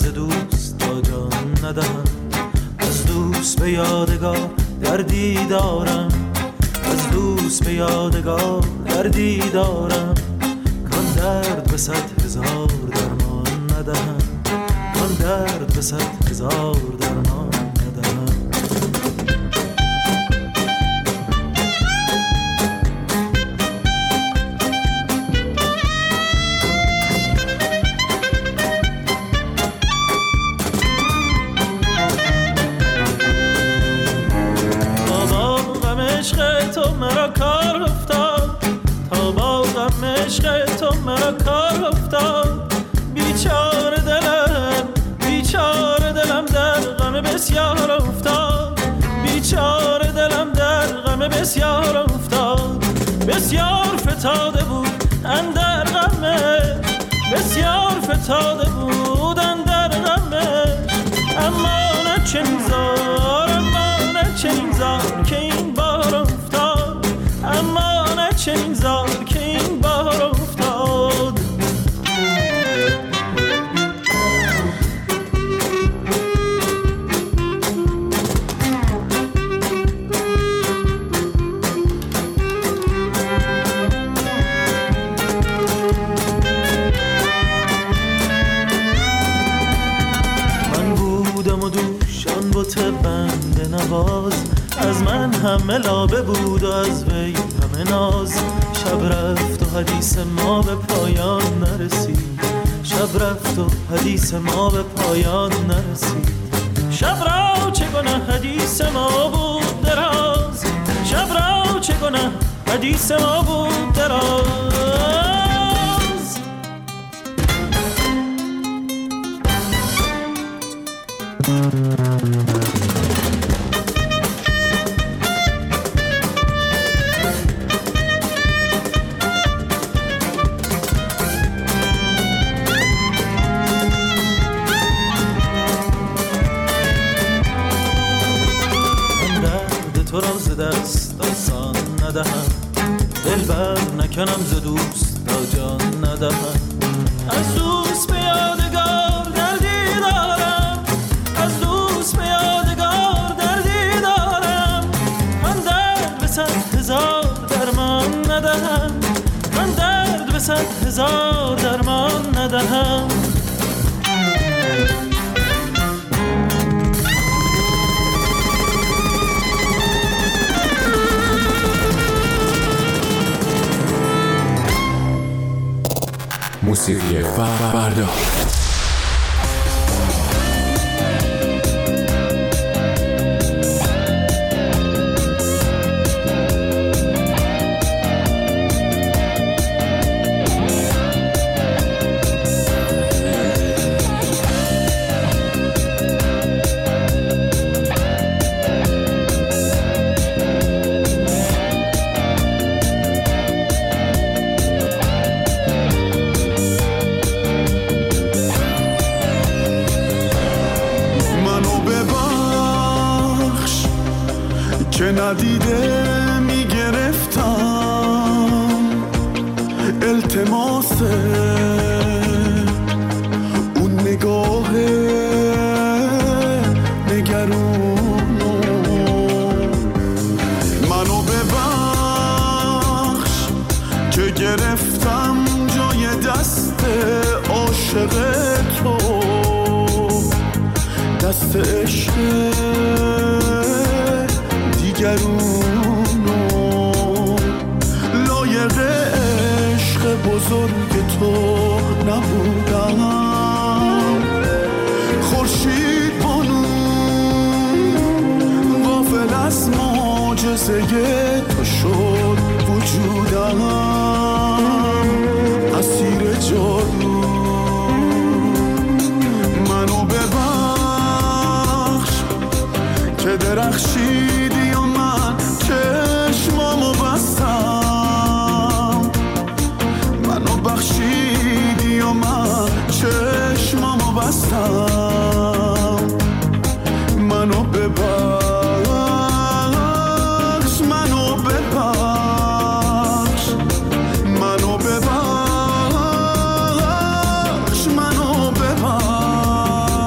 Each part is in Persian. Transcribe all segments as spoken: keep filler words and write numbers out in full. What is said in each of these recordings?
دوست تا جان ندهم. از دوست به یادگار دردی دارم، از دوست به یادگار دردی دارم. کان درد به صد هزار درمان ندهم، کان درد به صد هزار درمان ندهم. عشق تو مرا کار افتاد، تا با غم عشق تو مرا کار افتاد. بیچاره دلم بیچاره دلم در غم بسیار افتاد، بیچاره دلم در غم بسیار افتاد. بسیار فتاده بود اندر غمش، بسیار فتاده بود اندر غمش. اما نه چنین زار، اما نه چنین زار که این بار افتاد، اما نه چنین زار که این بار افتاد. من بودم و دوشان بوت بنده نواز، از من همه لابه بود و از وی همه ناز. شب رفت و حدیث ما به پایان نرسید، شب رفت و حدیث ما به پایان نرسید. شب را چگونه حدیث ما بود دراز، شب را چگونه حدیث ما بود دراز. تو را ز دست آسان ندهم، دل بر نکنم ز دوست تا جان ندهم. از دوست به یادگار دردی دارم، از دوست به یادگار دردی دارم. من درد به صد هزار درمان ندهم، من درد به صد هزار درمان ندهم. موسیقی فردا. ندیده میگرفتم التماس اون نگاه نگرونو. منو ببخش که گرفتم جای دست عاشق تو، دست عشق دیگرونو. لایق عشق بزرگ تو نبودم، خورشید بانو غافل از معجزه تو شد وجودم. اسیر جادو منو ببخش که درخشیدی و من چشمامو بستم. منو بخشیدی و من چشمامو بستم. منو ببخش، منو ببخش، منو ببخش، منو ببخش.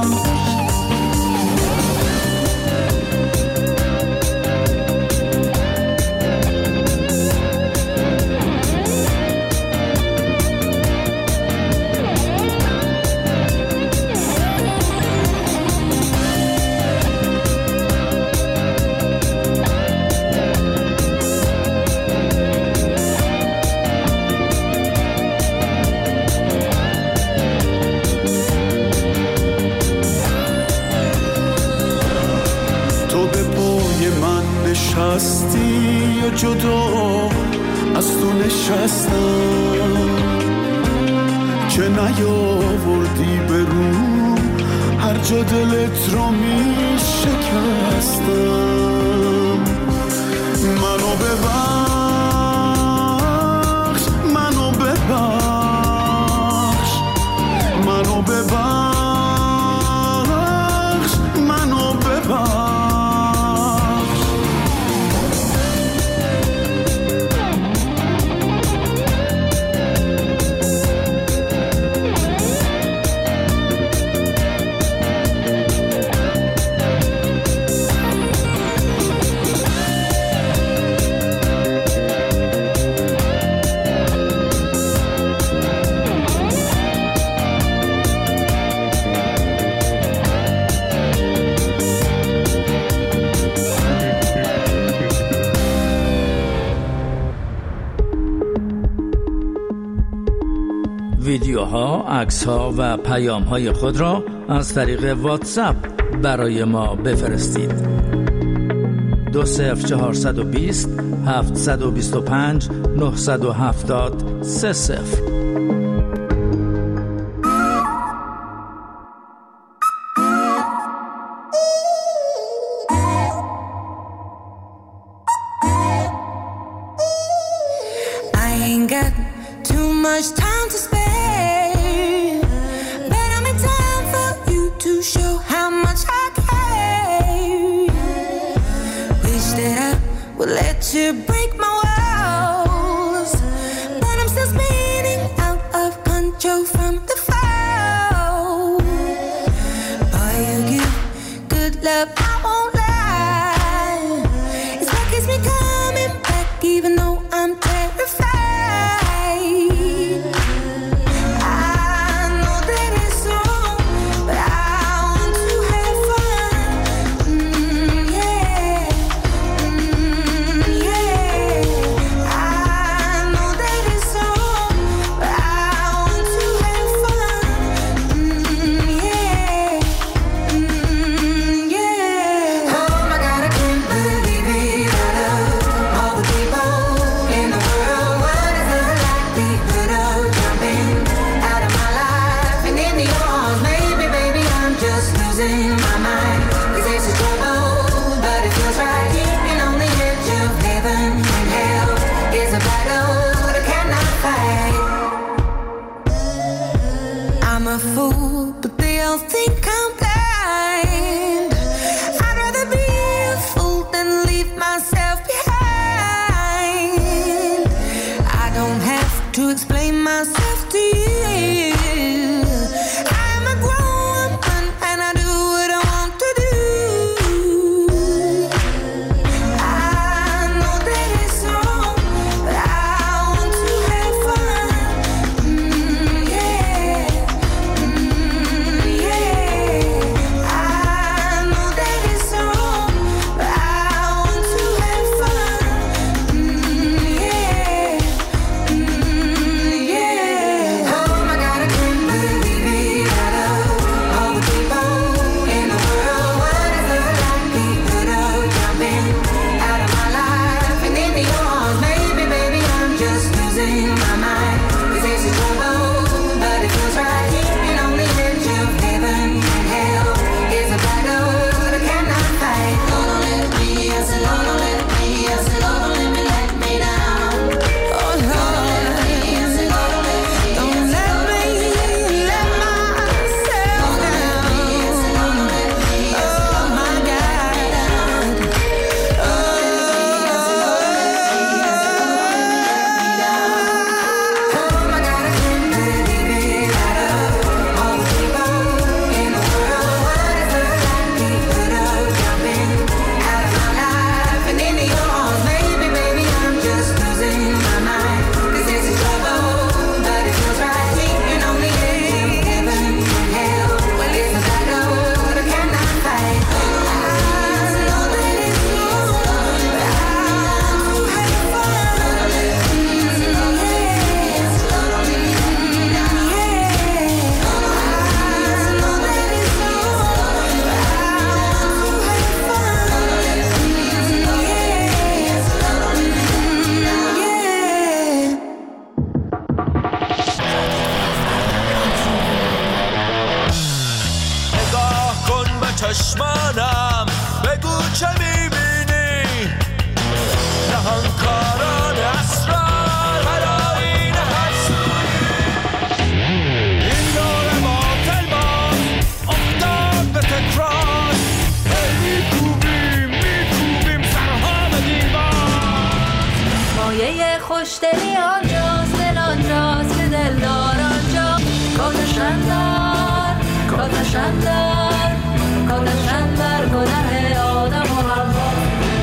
هستی یا جدا از تو نشستم که نیاوردی برو هر جا دلت رو می شکستم. منو ببخش منو ببخش منو ببخش منو ببخش. ویدیوها، عکس‌ها و پیام‌های خود را از طریق واتساپ برای ما بفرستید. دو صفر چهارصد و بیست هفتصد و بیست و پنج نهصد و هفتاد سه صفر. I'm a grown woman and I do what I want to do. چشمانم بگو چه میبینی نهانکاران اسرار برای حسودی این دور باطل باز افتاد به تکرار میکوبیم میکوبیم سرها به دیوار مایه خوشدلی آنجاست دل آنجاست که دلدار آنجا کاتشن در کاتشن در کاتشن در گناه آدم و حوا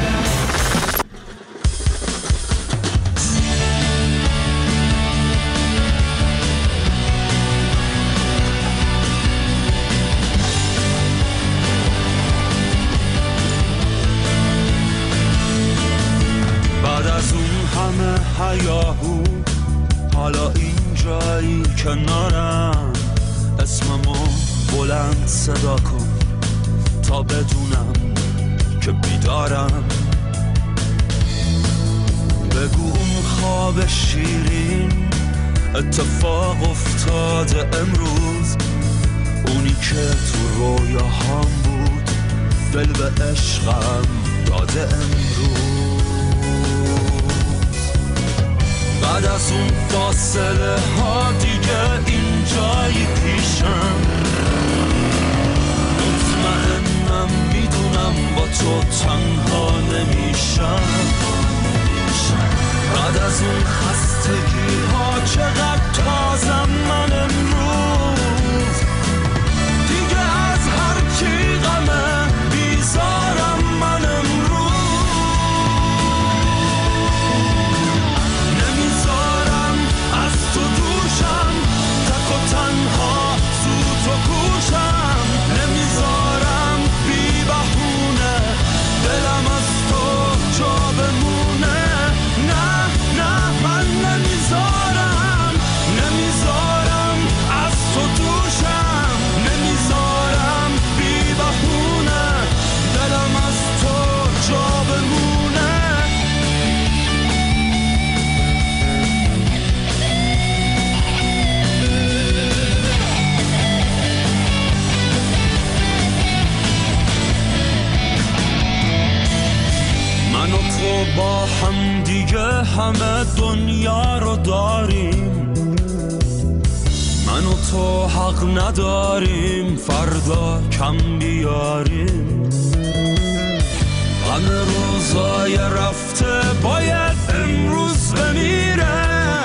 بعد از اون همه هیاهو حالا این جایی کنارم اسممو بلند صدا کن تا بدونم که بیدارم بگو اون خواب شیرین اتفاق افتاده امروز اونی که تو رویاهام بود دل به عشقم داده امروز بعد از اون فاصله ها دیگه این جایی پیشم مطمئنم میدونم با تو تنها نمیشم بعد از اون خستگی ها چقدر تازم من امروز دیگه از هر کی غمه بیزارم من امروز نمیذارم از تو دوشم تک و تنها سوت و کوشم نمیذارم بی بهونه دلم از تو جا بمونه نه نه من نمیذارم نمیذارم از تو دوشم نمیذارم بی بهونه دلم از تو جا بمونه من و تو با هم دیگه همه دنیا رو داریم من و تو حق نداریم فردا کم بیاریم همه روزای رفته باید امروز بمیره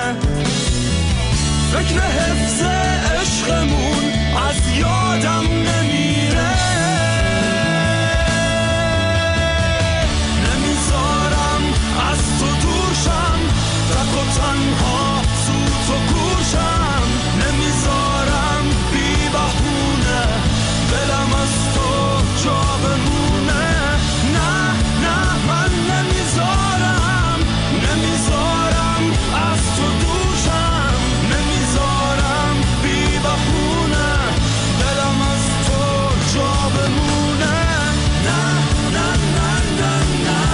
فکر حفظ عشقمون از یادم نمیره نمیذارم از تو دوشم تک و تنها سوت و کوشم نمیذارم بی بهونه دلم از تو جا بمونه نه نه من نمیذارم نمیذارم از تو دوشم نمیذارم بی بهونه دلم از تو جا بمونه نه نه نه نه نه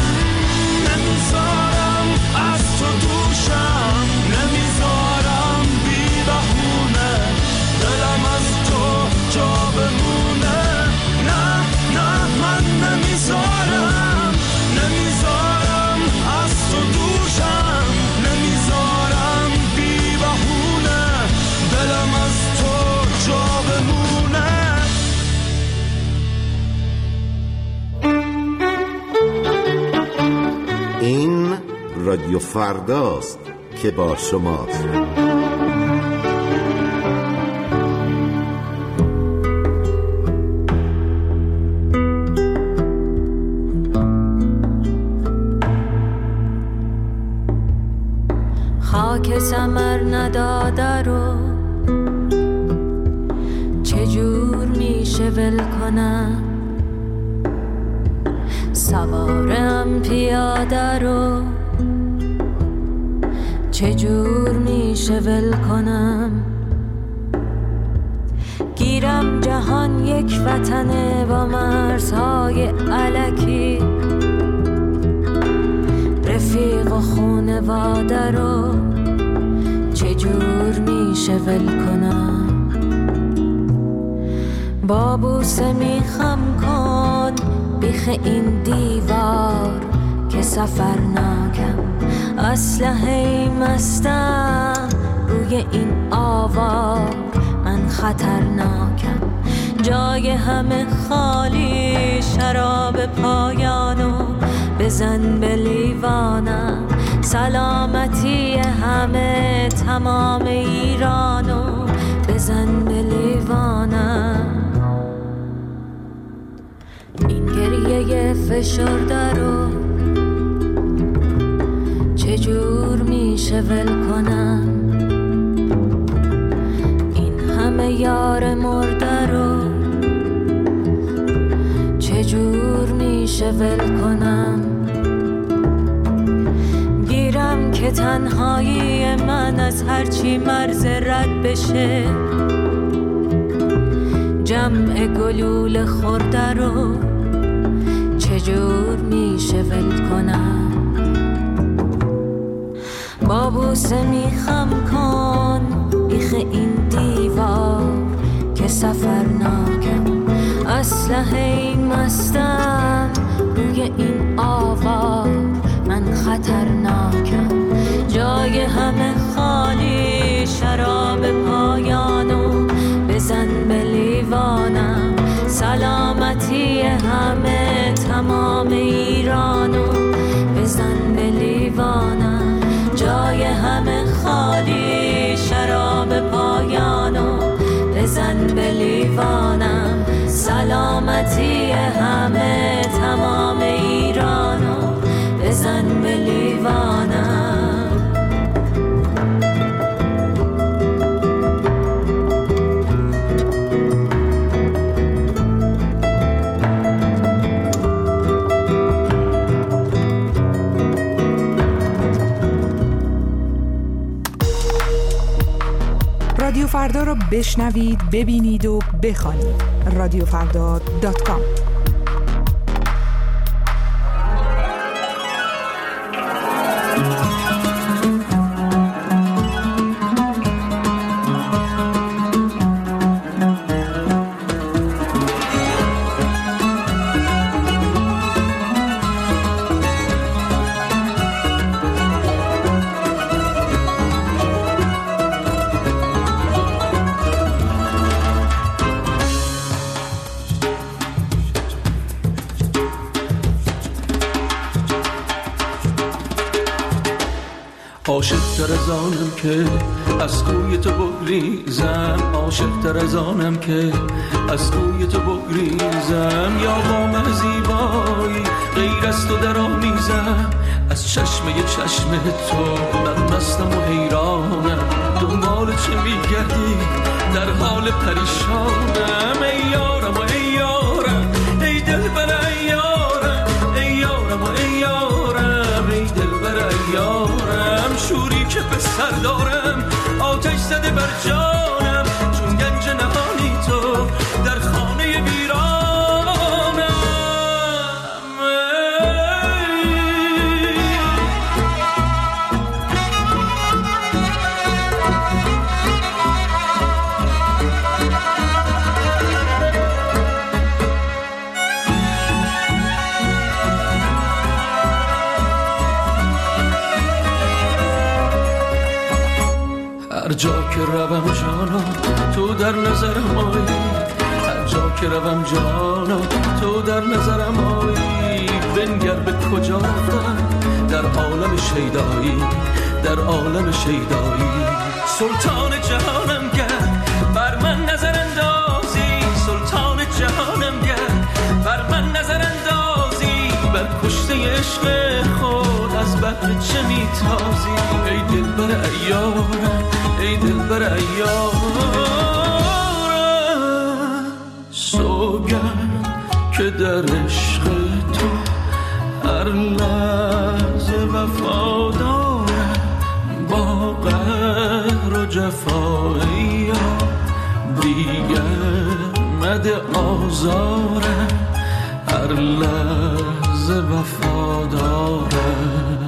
نمیذارم از تو دوشم نمیذارم بی بهونه دلم از تو جا بمونه نه نه من نمیذارم نمیذارم از تو دوشم نمیذارم بی بهونه دلم از تو جا بمونه این رادیو فرداست که با شماست. خاک ثمر نداده رو چجور میشه ول کنم سوارم پیاده رو چجور میشه ول کنم گیرم جهان یک وطنه با مرزهای الکی رفیق و خونواده رو چجور میشه ول کنم با بوسه میخم کن بیخ این دیوار که سفرناکم، اسلحه مستم روی این آوار، من خطرناکم. جای همه خالی، شراب پایانو بزن به لیوانم. سلامتی همه تمام ایرانو بزن به لیوانم. این گریه فشرده رو چجور میشه ول کنم؟ این همه یار مرده رو چجور میشه ول کنم؟ گیرم که تنهایی من از هرچی مرز رد بشه، جمع گلول خورده رو چجور میشه ول کنم؟ با بوسه میخم کن بیخ این دیوار که سفرناکم، اسلحه مستم روی این آوار، من خطرناکم. جای همه خالی، شراب پایانو بزن به لیوانم. سلامتی همه تمام ایرانو بزن به لیوانم. جای همه خالی، شراب پایانو بزن به لیوانم. سلامتی همه تمام ایرانو بزن به لیوانم. رادیو فردا رو بشنوید، ببینید و بخوانید. رادیو فردا دات کام. عاشق تر از آنم که از کوی تو بگریزم، عاشق تر از آنم که از کوی تو بگریزم. یا وام زیبایی غیر از تو در آمیزم، از چشمه چشم تو من مستم و حیرانم. دنبال چه میگردی در حال پریشانم؟ ای یارم و ای یارم، ای دلبر ای یارم، ای یارم و ای یارم، ای دلبر ای یارم. شوری که به سر دارم آتش زده بر جانم، چون گنج نهانی تو در خانه ویرانم. هر جا که روم جانا تو در نظرم آیی، هر جا که روم جانا تو در نظرم آیی. بنگر به کجا رفتم در عالم شیدایی، در عالم شیدایی. سلطان جهانم گر بر من نظر اندازی، سلطان جهانم گر بر من نظر اندازی. بر کشته عشق خود از بحر چه میتازی؟ ای دلبر ایارم، ای دلبر ایارم. سوگند که در عشق تو هر لحظه وفادارم، با قهر و جفایی دیگر مده آزارم، هر لحظه وفادارم.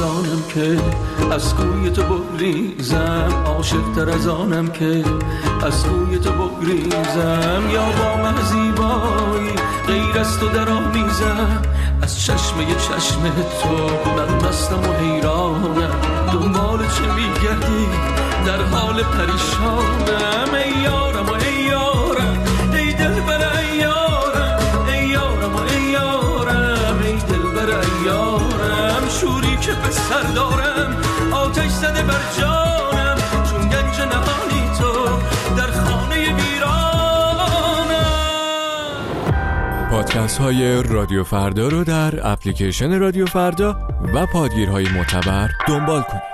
آنم که از کوی تو بگریزم، عاشق تر از آنم که از کوی تو بگریزم. یا با من زیبایی غیر از تو در آمیزم، از چشمه چشم تو من مستم و حیرانم. دنبال چه میگردی در حال پریشانم؟ ای یارم و ای یارم، ای دلبر ای یارم، ای یارم و ای یارم، ای دلبر ای یارم. شوری که به سر دارم آتش زده بر جانم، چون گنج نهانی تو در خانه ویرانم. پادکست های رادیو فردا رو در اپلیکیشن رادیو فردا و پادگیرهای معتبر دنبال کنید.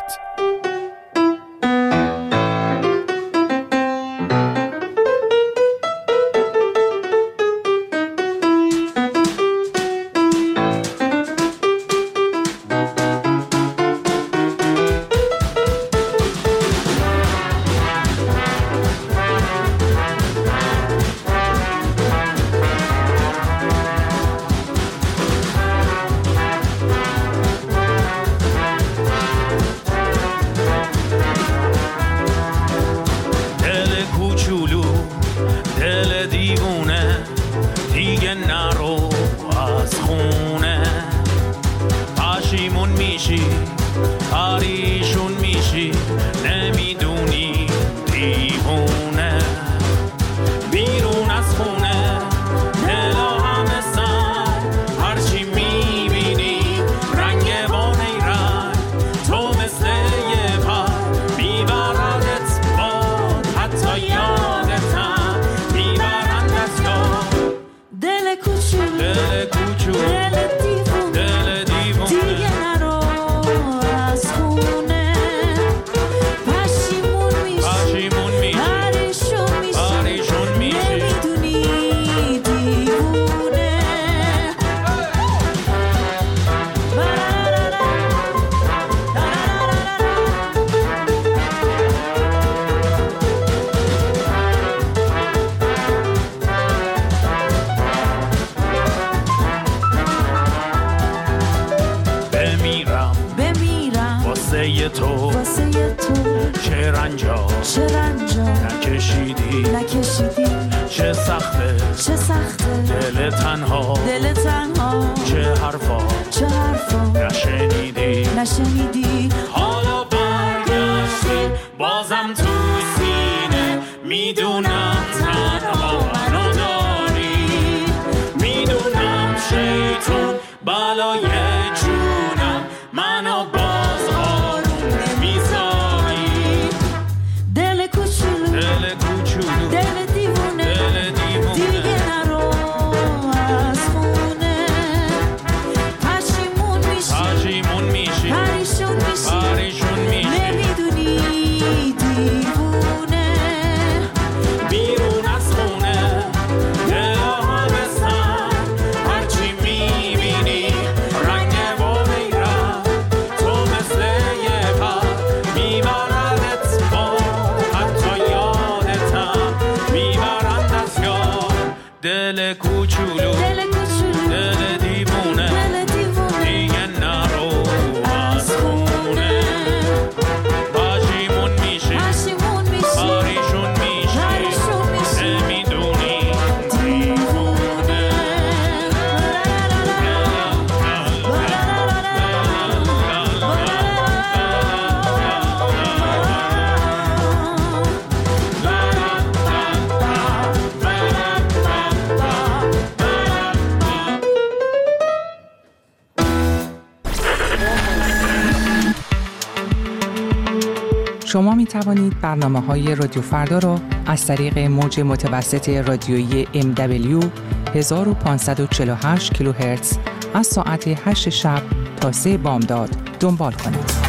شما می توانید برنامه‌های رادیو فردا را از طریق موج متوسط رادیویی ام دبلیو هزار و پانصد و چهل و هشت کیلوهرتز از ساعت هشت شب تا سه بامداد دنبال کنید.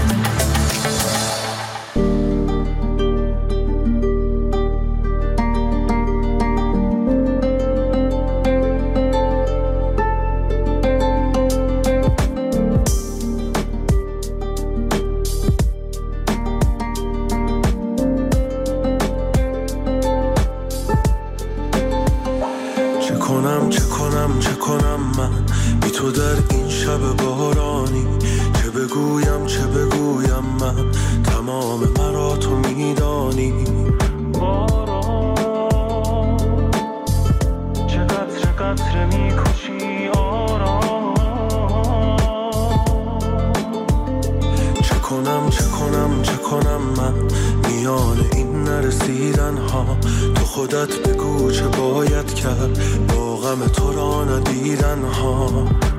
چه کنم من بی تو در این شب بارانی، چه بگویم چه کنم چه کنم چه کنم من میان این نرسیدن ها؟ تو خودت بگو چه باید کرد با غم تو را ندیدن ها.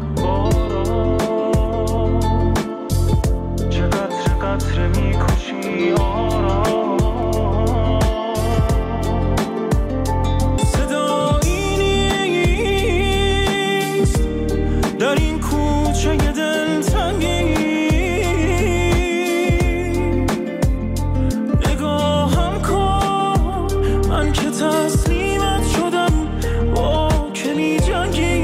چه قطر قطر میکشی آرام، صدایی نیست در این کوچه دلتنگی، نگاهم کن من که تسلیمت شدم با که می جنگی.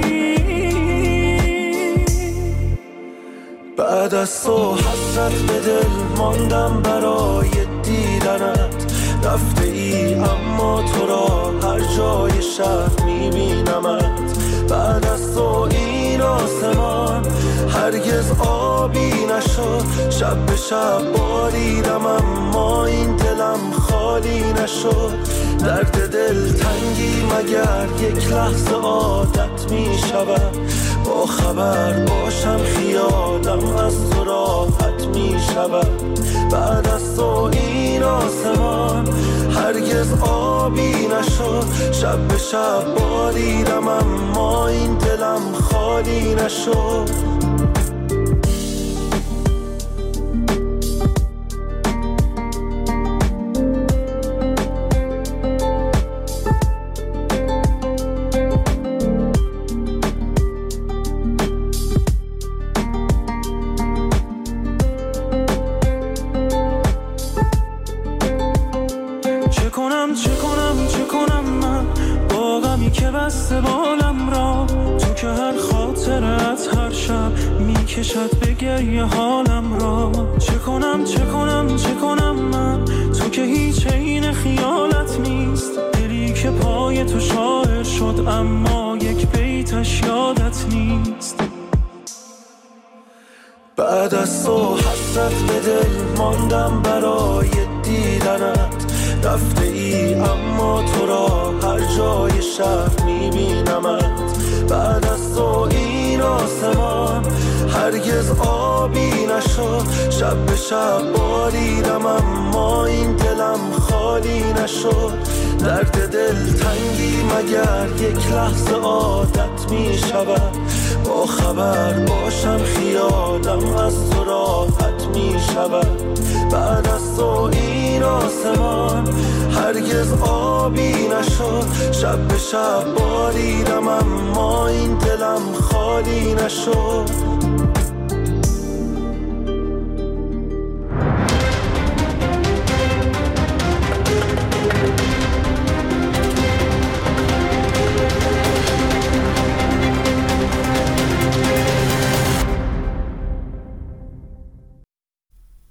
بعد از تو حسرت به دل ماندم برای دیدنت، رفته ای اما تو را هر جای شهر میبینمت. بعد از تو این آسمان هرگز آبی نشد، شب به شب باریدم اما این دلم خالی نشد. درد دل تنگی مگر یک لحظه عادت می شود، با خبر باشم خیالم از تو راحت می شود. بعد از تو این آسمان هرگز آبی نشد، شب به شب باریدم اما این دلم خالی نشد. کشد به گریه حالم را. چه کنم چه کنم چه کنم من، تو که هیچ عین خیالت نیست. دلی که پای تو شاعر شد اما یک بیتش یادت نیست. بعد از تو حسرت به دل ماندم برای دیدنت، رفته ای اما تو را هر جای شهر میبینمت. بعد از تو این آسمان هرگز آبی نشد، شب به شب باریدم اما این دلم خالی نشد. درد دل تنگی مگر یک لحظه عادت می شود، با خبر باشم خیالم از تو راحت می شود. بعد از تو این آسمان هرگز آبی نشد، شب به شب باریدم اما این دلم خالی نشد.